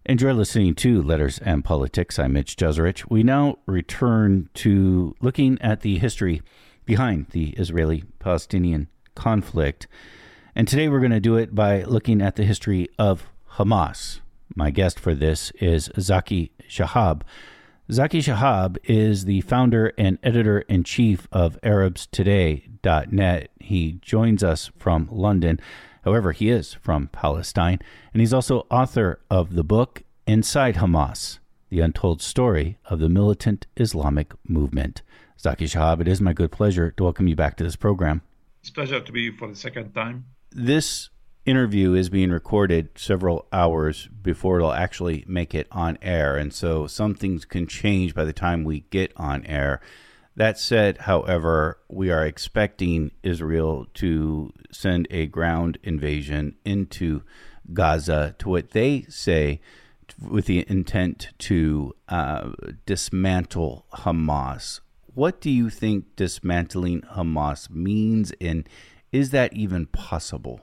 Enjoy listening to Letters and Politics. I'm Mitch Jeserich. We now return to looking at the history behind the Israeli-Palestinian conflict. And today we're going to do it by looking at the history of Hamas. My guest for this is Zaki Shahab. Zaki Shahab is the founder and editor-in-chief of ArabsToday.net. He joins us from London. However, he is from Palestine, and he's also author of the book Inside Hamas, The Untold Story of the Militant Islamic Movement. Zaki Shahab, it is my good pleasure to welcome you back to this program. It's a pleasure to be here for the second time. This interview is being recorded several hours before it'll actually make it on air, and so some things can change by the time we get on air. That said, however, we are expecting Israel to send a ground invasion into Gaza to what they say with the intent to dismantle Hamas. What do you think dismantling Hamas means, and is that even possible?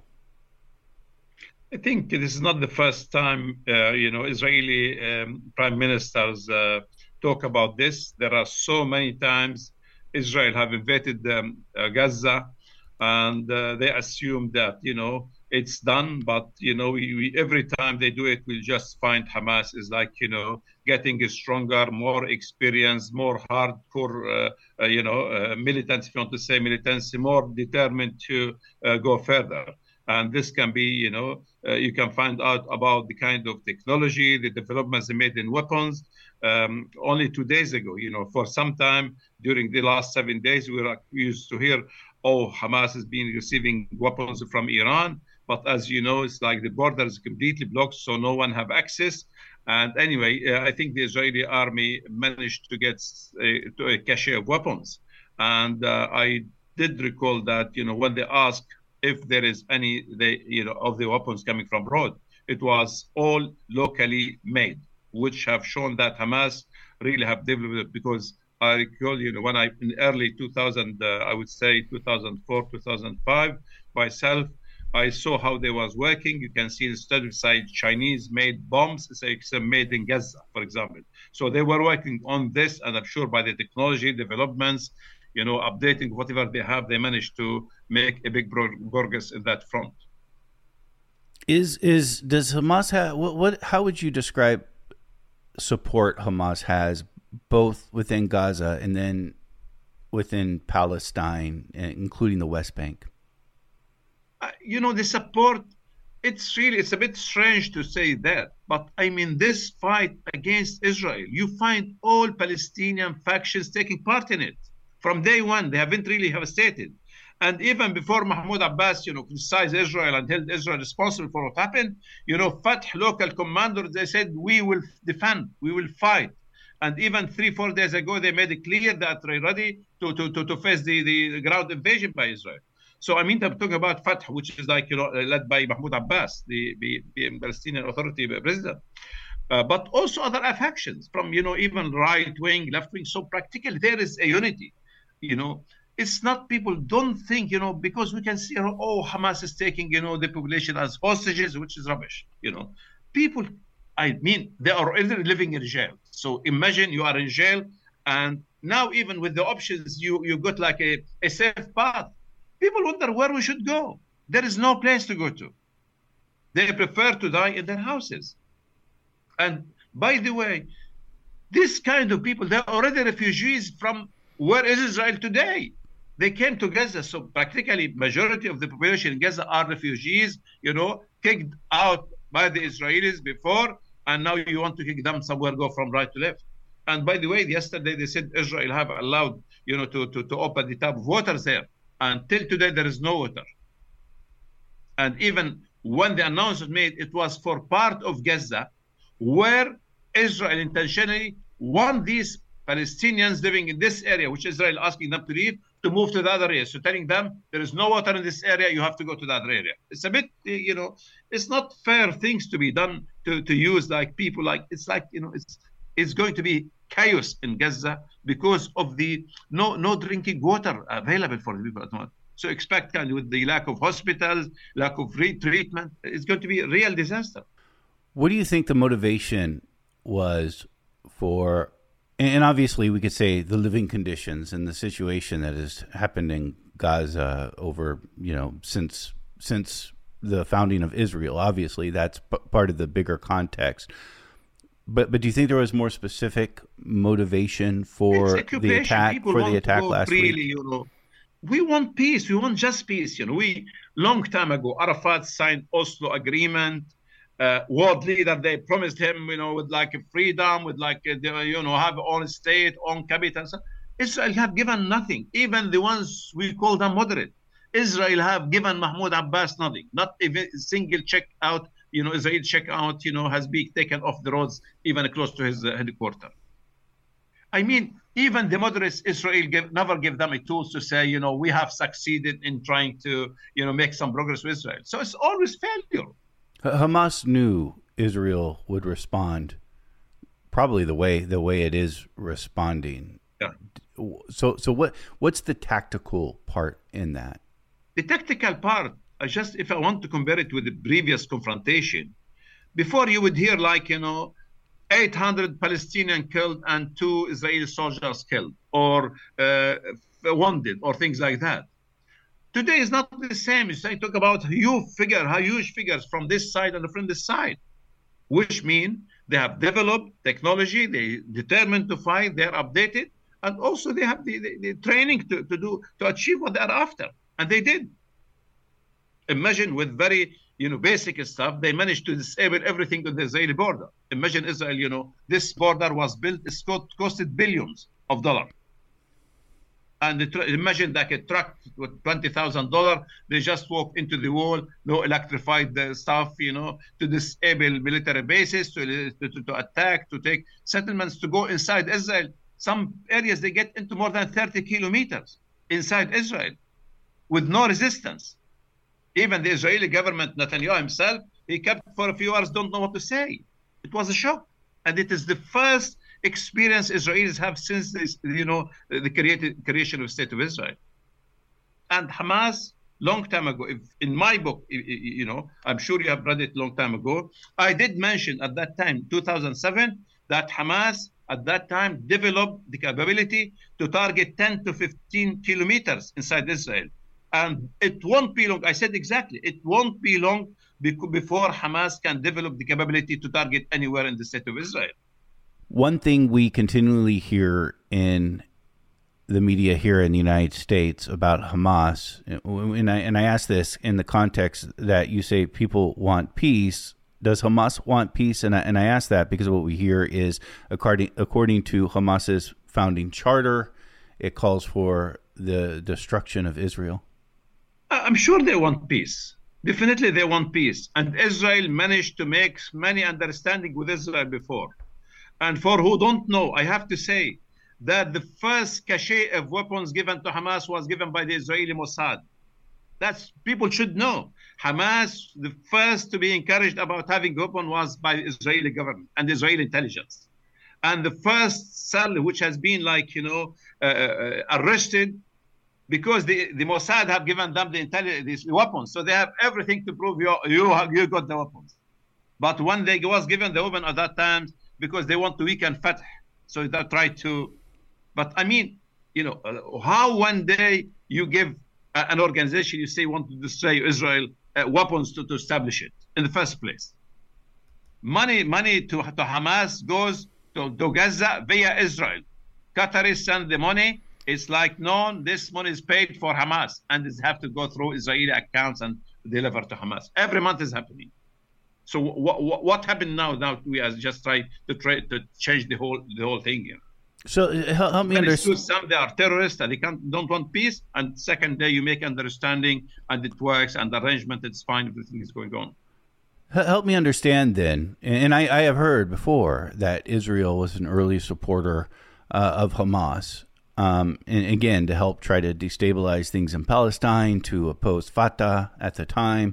I think this is not the first time, Israeli prime ministers talk about this. There are so many times Israel have invaded Gaza, and they assume that, it's done. But, every time they do it, we'll just find Hamas is like, getting stronger, more experienced, more hardcore, militants, if you want to say militancy, more determined to go further. And this can be, you can find out about the kind of technology, the developments they made in weapons. Only 2 days ago, for some time during the last 7 days, we used to hear, Hamas has been receiving weapons from Iran. But as you know, it's like the border is completely blocked, so no one have access. And anyway, I think the Israeli army managed to get to a cache of weapons. And I did recall that, when they asked if there is any, of the weapons coming from abroad, it was all locally made, which have shown that Hamas really have developed it. Because I recall, when in early 2000, I would say 2004, 2005, myself, I saw how they was working. You can see instead of side Chinese-made bombs, it's made in Gaza, for example. So they were working on this, and I'm sure by the technology developments, updating whatever they have, they managed to make a big progress in that front. Does Hamas have how would you describe support Hamas has both within Gaza and then within Palestine, including the West Bank? The support, it's a bit strange to say that, but I mean, this fight against Israel, you find all Palestinian factions taking part in it. From day one, they haven't really hesitated. And even before Mahmoud Abbas, criticized Israel and held Israel responsible for what happened, Fatah local commanders, they said, we will defend, we will fight. And even 3-4 days ago, they made it clear that they're ready to face the ground invasion by Israel. So, I mean, I'm talking about Fatah, which is like, led by Mahmoud Abbas, the Palestinian Authority president. But also other factions from, even right wing, left wing. So practically there is a unity. It's not, people don't think, because we can see, Hamas is taking, the population as hostages, which is rubbish. People, I mean, they are already living in jail. So imagine you are in jail, and now even with the options, you got like a safe path. People wonder where we should go. There is no place to go to. They prefer to die in their houses. And by the way, this kind of people, they're already refugees from where is Israel today? They came to Gaza. So practically majority of the population in Gaza are refugees, kicked out by the Israelis before, and now you want to kick them somewhere, go from right to left. And by the way, yesterday they said Israel have allowed, to open the tap of water there. Until today, there is no water. And even when the announcement made, it was for part of Gaza, where Israel intentionally want these Palestinians living in this area, which Israel asking them to leave, to move to the other area. So telling them there is no water in this area, you have to go to the other area. It's a bit, it's not fair things to be done to use like people like, it's like, it's going to be chaos in Gaza because of the no drinking water available for the people at the moment. So expect with the lack of hospitals, lack of treatment, it's going to be a real disaster. What do you think the motivation was for, and obviously we could say the living conditions and the situation that has happened in Gaza over, since the founding of Israel. Obviously, that's part of the bigger context. But do you think there was more specific motivation for the attack last week? We want peace. We want just peace. We long time ago, Arafat signed Oslo Agreement. World leader, they promised him, with like a freedom, with like, have own state, own capital. So Israel have given nothing. Even the ones we call them moderate. Israel have given Mahmoud Abbas nothing. Not even a single check out, Israel check out, has been taken off the roads, even close to his headquarters. I mean, even the moderates, Israel never give them a tools to say, we have succeeded in trying to, make some progress with Israel. So it's always failure. Hamas knew Israel would respond probably the way it is responding. Yeah. So what's the tactical part in that? The tactical part, if I want to compare it with the previous confrontation, before you would hear 800 Palestinian killed and 2 Israeli soldiers killed or wounded or things like that. Today is not the same. You talk about huge figures from this side and from this side, which mean they have developed technology, they determined to fight, they're updated, and also they have the training to achieve what they're after, and they did. Imagine with very basic stuff, they managed to disable everything on the Israeli border. Imagine Israel, this border was built, it costed billions of dollars. And imagine like a truck with $20,000, they just walk into the wall, no electrified stuff, to disable military bases, to attack, to take settlements, to go inside Israel. Some areas they get into more than 30 kilometers inside Israel with no resistance. Even the Israeli government, Netanyahu himself, he kept for a few hours, don't know what to say. It was a shock. And it is the first experience Israelis have since this, the creation of State of Israel. And Hamas, long time ago, in my book, I'm sure you have read it long time ago, I did mention at that time, 2007, that Hamas at that time developed the capability to target 10 to 15 kilometers inside Israel. And it won't be long, I said exactly, it won't be long before Hamas can develop the capability to target anywhere in the State of Israel. One thing we continually hear in the media here in the United States about Hamas, and I ask this in the context that you say people want peace. Does Hamas want peace? And I ask that because what we hear is, according to Hamas's founding charter, it calls for the destruction of Israel. I'm sure they want peace. Definitely they want peace. And Israel managed to make many understanding with Israel before. And for who don't know, I have to say that the first cache of weapons given to Hamas was given by the Israeli Mossad. That's, people should know. Hamas, the first to be encouraged about having a weapon was by the Israeli government and the Israeli intelligence. And the first cell which has been arrested because the Mossad have given them these weapons. So they have everything to prove you got the weapons. But when they was given the weapon at that time, because they want to weaken Fatah. So they try to, but I mean, how one day you give an organization, you say want to destroy Israel, weapons to establish it in the first place. Money to Hamas goes to Gaza via Israel. Qataris send the money. It's like, no, this money is paid for Hamas and it have to go through Israeli accounts and deliver to Hamas. Every month is happening. So what happened now? Now we are just trying to change the whole thing here. So help me understand. Some they are terrorists and they don't want peace. And second day you make understanding and it works and the arrangement, it's fine, everything is going on. Help me understand then. And I have heard before that Israel was an early supporter of Hamas. And again, to help try to destabilize things in Palestine, to oppose Fatah at the time.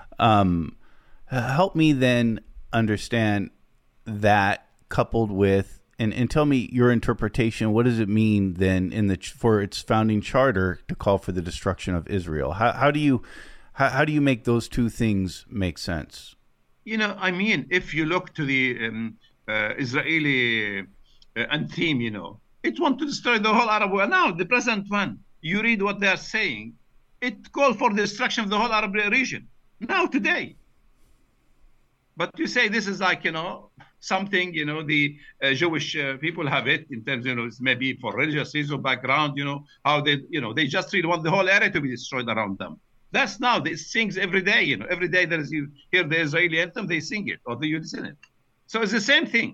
Help me then understand that coupled with, and tell me your interpretation. What does it mean then for its founding charter to call for the destruction of Israel? How do you make those two things make sense? I mean, if you look to the Israeli anthem, it wants to destroy the whole Arab world. Now, the present one, you read what they are saying, it calls for the destruction of the whole Arab region. Now, today. But you say this is like, something, the Jewish people have it in terms, it's maybe for religious reason background, how they just really want the whole area to be destroyed around them. That's now, they sing every day, every day you hear the Israeli anthem, they sing it or you listen it. So it's the same thing.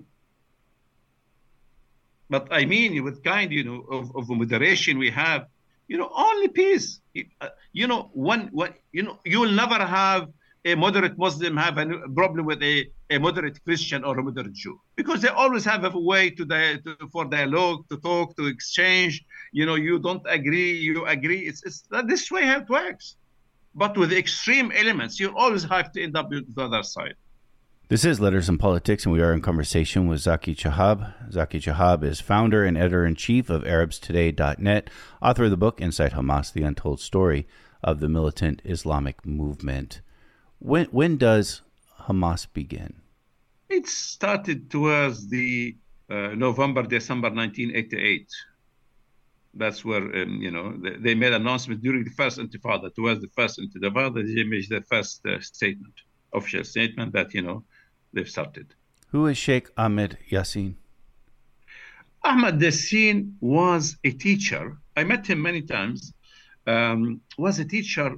But I mean, with kind, of moderation we have, only peace. You will never have a moderate Muslim have a problem with a moderate Christian or a moderate Jew, because they always have a way for dialogue, to talk, to exchange. You don't agree, you agree. It's this way how it works. But with extreme elements, you always have to end up with the other side. This is Letters and Politics, and we are in conversation with Zaki Chehab. Zaki Chehab is founder and editor-in-chief of ArabsToday.net, author of the book Inside Hamas, The Untold Story of the Militant Islamic Movement. When does Hamas begin? It started towards the November, December 1988. That's where, they made an announcement during the first intifada, towards the first intifada, they made their first statement, official statement that, they've started. Who is Sheikh Ahmed Yassin? Ahmed Yassin was a teacher. I met him many times. Was a teacher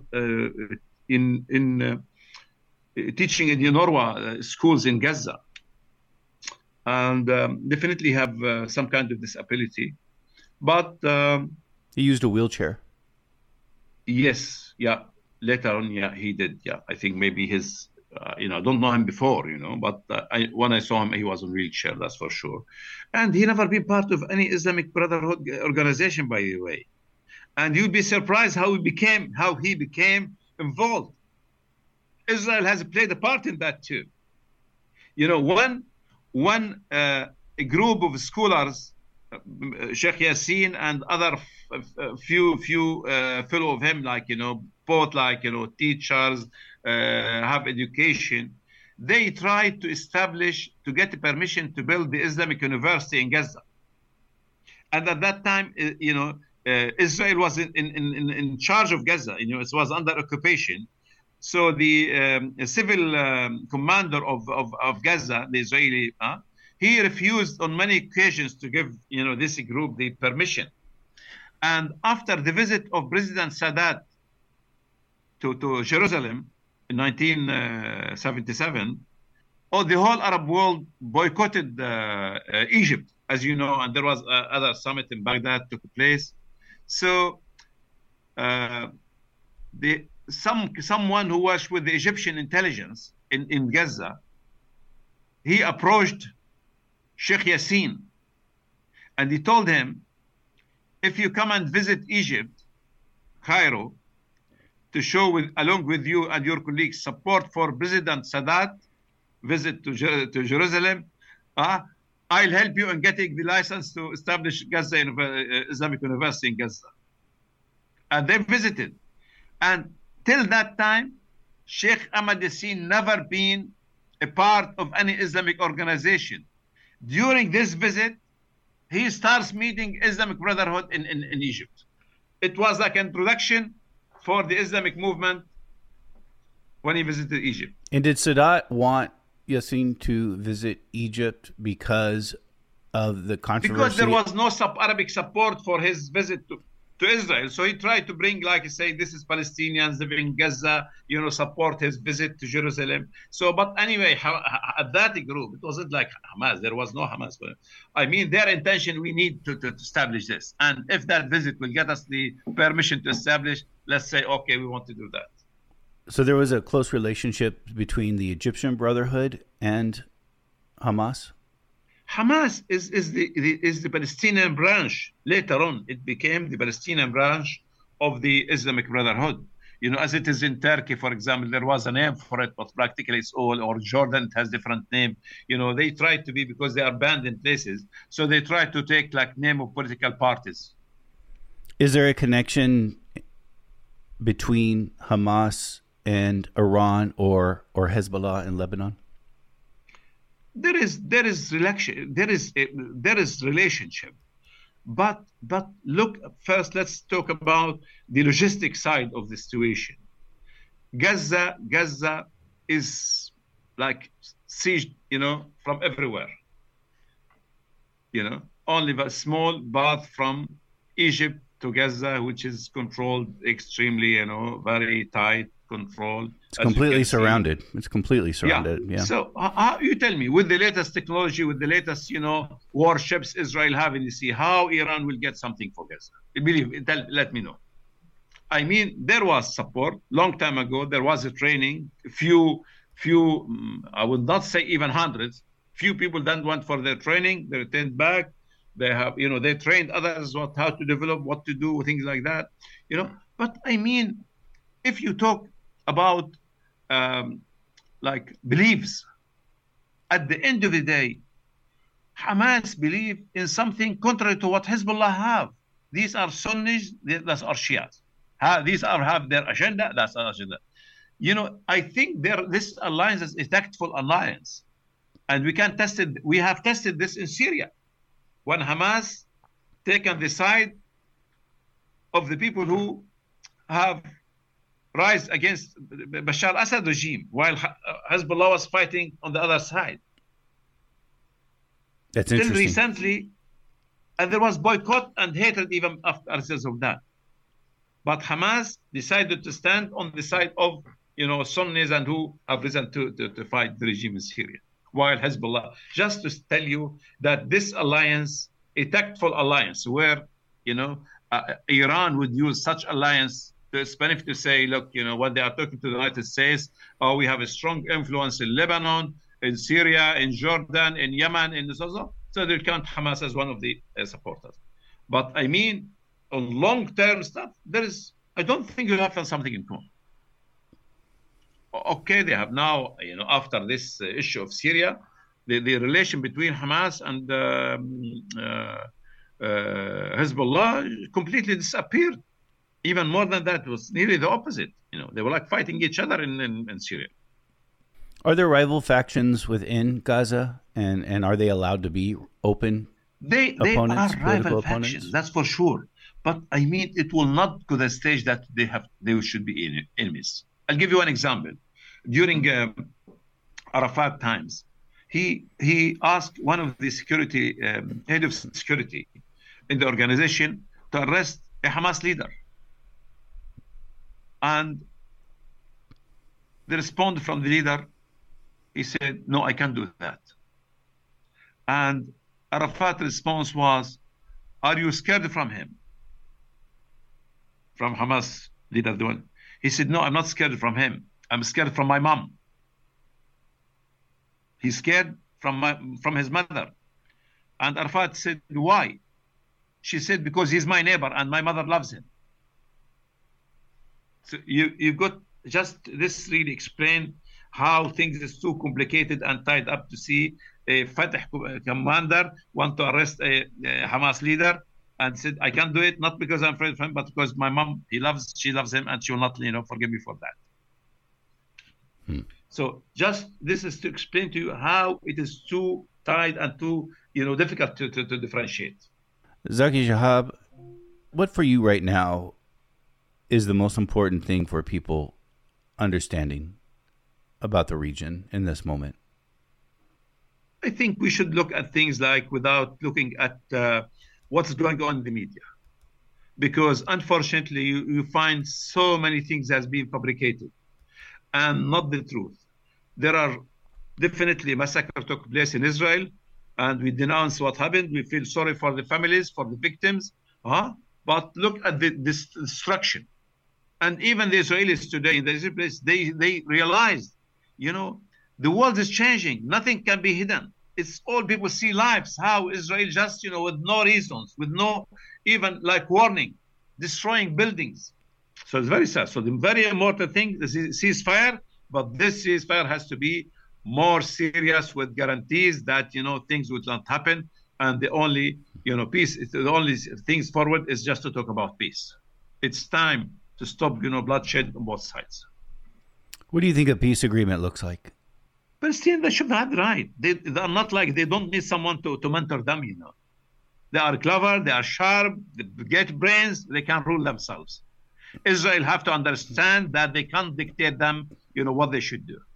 in teaching in the Norwa schools in Gaza. And definitely have some kind of disability. But he used a wheelchair. Yes, yeah. Later on, yeah, he did. Yeah, I think maybe his, I don't know him before, but when I saw him, he was in a wheelchair, that's for sure. And he never been part of any Islamic Brotherhood organization, by the way. And you'd be surprised how he became involved. Israel has played a part in that too. When a group of scholars, Sheikh Yassin and other few fellow of him, both teachers, have education, they tried to get permission to build the Islamic University in Gaza. And at that time, Israel was in charge of Gaza. It was under occupation. So the civil commander of Gaza, the Israeli, he refused on many occasions to give this group the permission. And after the visit of President Sadat to Jerusalem in 1977, the whole Arab world boycotted Egypt, as you know, and there was other summit in Baghdad took place. So someone who was with the Egyptian intelligence in Gaza, he approached Sheikh Yassin, and he told him, if you come and visit Egypt, Cairo, to show along with you and your colleagues support for President Sadat visit to Jerusalem, I'll help you in getting the license to establish Gaza Islamic University in Gaza. And they visited. And till that time, Sheikh Ahmed Yassin never been a part of any Islamic organization. During this visit, he starts meeting Islamic Brotherhood in Egypt. It was like an introduction for the Islamic movement when he visited Egypt. And did Sadat want Yassin to visit Egypt because of the controversy? Because there was no Arabic support for his visit to Israel. So he tried to bring, like I say, this is Palestinians living in Gaza, support his visit to Jerusalem. So, but anyway, at that group, it wasn't like Hamas. There was no Hamas. I mean, their intention, we need to establish this. And if that visit will get us the permission to establish, let's say, okay, we want to do that. So there was a close relationship between the Egyptian Brotherhood and Hamas? Hamas is the Palestinian branch. Later on, it became the Palestinian branch of the Islamic Brotherhood. As it is in Turkey, for example, there was a name for it, but practically it's all, or Jordan, it has different name. They try to be, because they are banned in places, so they try to take name of political parties. Is there a connection between Hamas and Iran or Hezbollah in Lebanon? there is relation, there is relationship. But look, first let's talk about the logistic side of the situation. Gaza is like siege, from everywhere. Only a small path from Egypt to Gaza, which is controlled extremely, very tight control. It's completely surrounded. It's completely surrounded. Yeah. So you tell me, with the latest technology, with the latest, warships Israel have in the sea, how Iran will get something for Gaza? Let me know. I mean, there was support long time ago. There was a training. Few, I would not say even hundreds. Few people then went for their training. They returned back. They have, they trained others how to develop, what to do, things like that. But I mean, if you talk about like beliefs, at the end of the day, Hamas believe in something contrary to what Hezbollah have. These are Sunnis, that's our Shias. These have their agenda, that's our agenda. I think this alliance is a tactful alliance. And we can test it. We have tested this in Syria, when Hamas taken the side of the people who have rise against Bashar al-Assad regime, while Hezbollah was fighting on the other side. That's interesting. Till recently, and there was boycott and hatred even after as of that. But Hamas decided to stand on the side of Sunnis and who have risen to fight the regime in Syria. While Hezbollah, just to tell you that this alliance, a tactful alliance, where Iran would use such alliance to its benefit to say, look, when they are talking to the United States, we have a strong influence in Lebanon, in Syria, in Jordan, in Yemen, in so they count Hamas as one of the supporters. But I mean, on long-term stuff, I don't think you have something in common. Okay, they have now, after this issue of Syria, the relation between Hamas and Hezbollah completely disappeared. Even more than that, it was nearly the opposite. They were like fighting each other in Syria. Are there rival factions within Gaza, and are they allowed to be open opponents, are rival factions, that's for sure. But I mean, it will not go to the stage that they should be enemies. I'll give you an example. During Arafat times, he asked one of the security head of security in the organization to arrest a Hamas leader, and the response from the leader, he said, "No, I can't do that." And Arafat's response was, "Are you scared from him?" From Hamas leader, the one. He said, "No, I'm not scared from him. I'm scared from my mom." He's scared from his mother. And Arafat said, "Why?" She said, "Because he's my neighbor and my mother loves him." So you got just this really explain how things is too complicated and tied up to see a Fatah commander want to arrest a Hamas leader and said, "I can't do it, not because I'm afraid of him, but because my mom, she loves him, and she will not, forgive me for that." So just this is to explain to you how it is too tied and too, difficult to differentiate. Zaki Shahab, what for you right now is the most important thing for people understanding about the region in this moment? I think we should look at things like without looking at what's going on in the media. Because unfortunately, you find so many things that's being fabricated and not the truth. There are definitely massacre took place in Israel, and we denounce what happened. We feel sorry for the families, for the victims. But look at this destruction. And even the Israelis today in the Israeli place, they realized, the world is changing. Nothing can be hidden. It's all people see lives, how Israel just, with no reasons, with no even like warning, destroying buildings. So it's very sad. So the very important thing is ceasefire, but this ceasefire has to be more serious with guarantees that, things would not happen. And the only, peace, the only things forward is just to talk about peace. It's time to stop, bloodshed on both sides. What do you think a peace agreement looks like? Palestinians, they should have the right. They are not like, they don't need someone to mentor them, you know. They are clever, they are sharp, they get brains, they can rule themselves. Israel have to understand that they can't dictate them, you know, what they should do.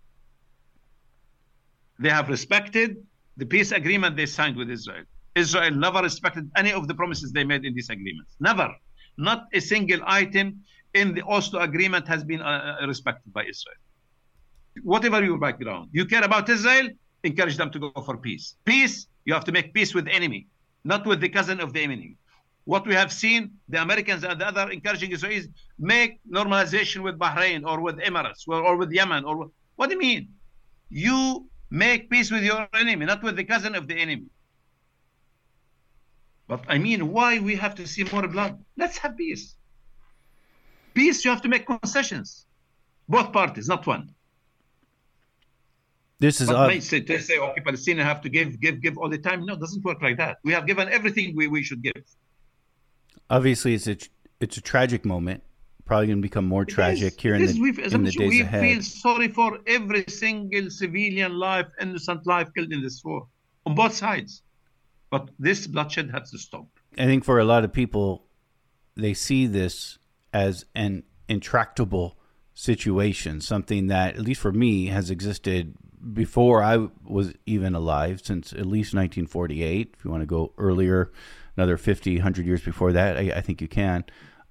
They have respected the peace agreement they signed with Israel. Israel never respected any of the promises they made in these agreements. Never. Not a single item in the Oslo agreement has been respected by Israel. Whatever your background, you care about Israel, encourage them to go for peace. Peace, you have to make peace with the enemy, not with the cousin of the enemy. What we have seen, the Americans and the other encouraging Israelis make normalization with Bahrain or with Emirates or with Yemen. What do you mean? You make peace with your enemy, not with the cousin of the enemy. But I mean, why we have to see more blood? Let's have peace. Peace, you have to make concessions. Both parties, not one. This is they say, okay, Palestinians have to give all the time. No, it doesn't work like that. We have given everything we should give. Obviously, it's a tragic moment. Probably going to become more tragic here in the days ahead. We feel sorry for every single civilian life, innocent life killed in this war on both sides. But this bloodshed has to stop. I think for a lot of people, they see this as an intractable situation, something that, at least for me, has existed before I was even alive, since at least 1948. If you want to go earlier, another 50, 100 years before that, I think you can.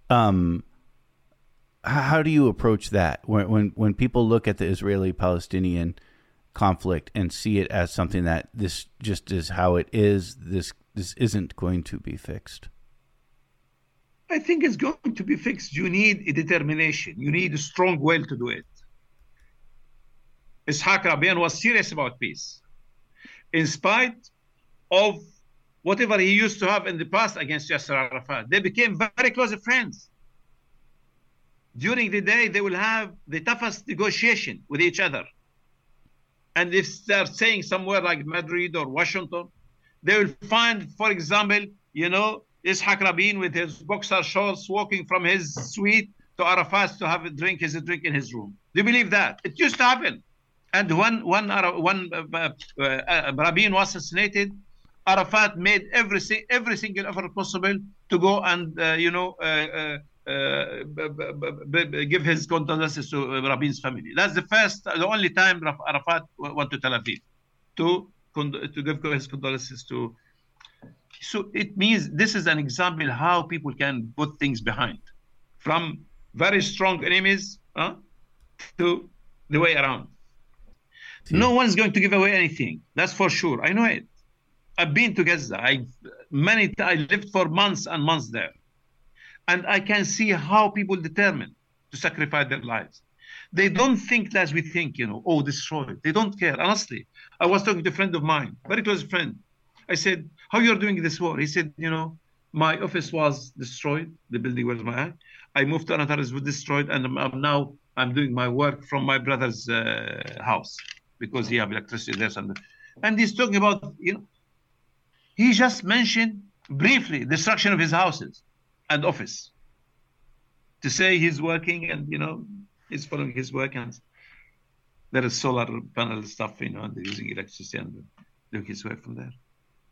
How do you approach that when people look at the Israeli-Palestinian conflict and see it as something that this just is how it is, this isn't going to be fixed? I think it's going to be fixed. You need a determination. You need a strong will to do it. Ishaq Rabin was serious about peace. In spite of whatever he used to have in the past against Yasser Arafat, they became very close friends. During the day, they will have the toughest negotiation with each other. And if they're saying somewhere like Madrid or Washington, they will find, for example, Ishaq Rabin with his boxer shorts walking from his suite to Arafat to have a drink in his room. Do you believe that? It used to happen. And when Rabin was assassinated, Arafat made every single effort possible to go and give his condolences to Rabin's family. That's the only time Arafat went to Tel Aviv to give his condolences to. So it means this is an example how people can put things behind, from very strong enemies to the way around. No one's going to give away anything. That's for sure. I know it. I've been to Gaza. I lived for months and months there. And I can see how people determined to sacrifice their lives. They don't think as we think, destroyed. They don't care. Honestly, I was talking to a friend of mine, very close friend. I said, how you're doing this war? He said, my office was destroyed. The building was I moved to another, it was destroyed. And now I'm doing my work from my brother's house because he have electricity there. And he's talking about, he just mentioned briefly destruction of his houses and office to say he's working and, he's following his work, and there is solar panel stuff, and they're using electricity and doing his work from there.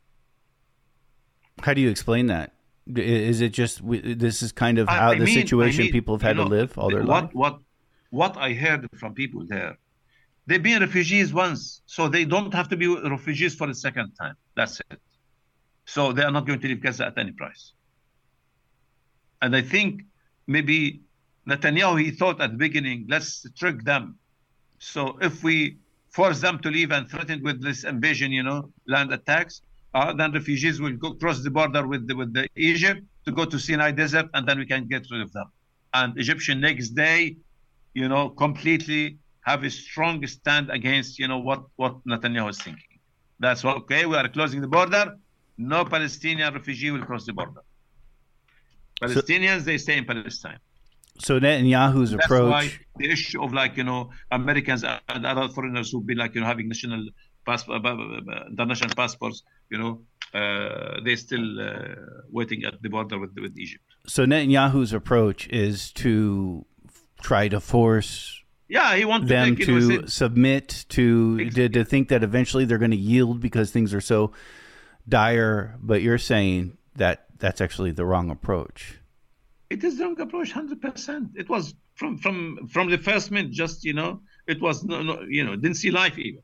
How do you explain that? Is it just this is kind of how situation people have had to live all their life? What I heard from people there, they've been refugees once, so they don't have to be refugees for the second time. That's it. So they are not going to leave Gaza at any price. And I think maybe Netanyahu, he thought at the beginning, let's trick them. So if we force them to leave and threaten with this invasion, land attacks, then refugees will go cross the border with the Egypt to go to Sinai Desert, and then we can get rid of them. And Egyptian next day, completely have a strong stand against, what Netanyahu is thinking. That's what, okay, we are closing the border. No Palestinian refugee will cross the border. Palestinians, they stay in Palestine. So Netanyahu's approach. Why the issue of Americans and other foreigners who be having international passports, they're still waiting at the border with Egypt. So Netanyahu's approach is to try to force Yeah, he wanted them to take, to submit to think that eventually they're going to yield because things are so dire. But you're saying that that's actually the wrong approach. it is the wrong approach, 100%. It was from the first minute. Just it was no, didn't see life even.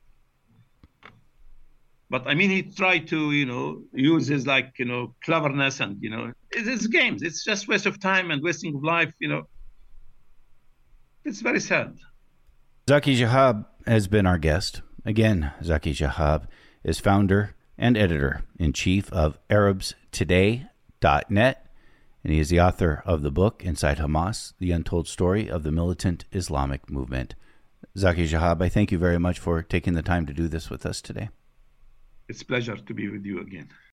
But I mean, he tried to use his cleverness and it's games. It's just waste of time and wasting of life. It's very sad. Zaki Shahab has been our guest. Again, Zaki Shahab is founder and editor-in-chief of ArabsToday.net, and he is the author of the book, Inside Hamas, The Untold Story of the Militant Islamic Movement. Zaki Shahab, I thank you very much for taking the time to do this with us today. It's a pleasure to be with you again.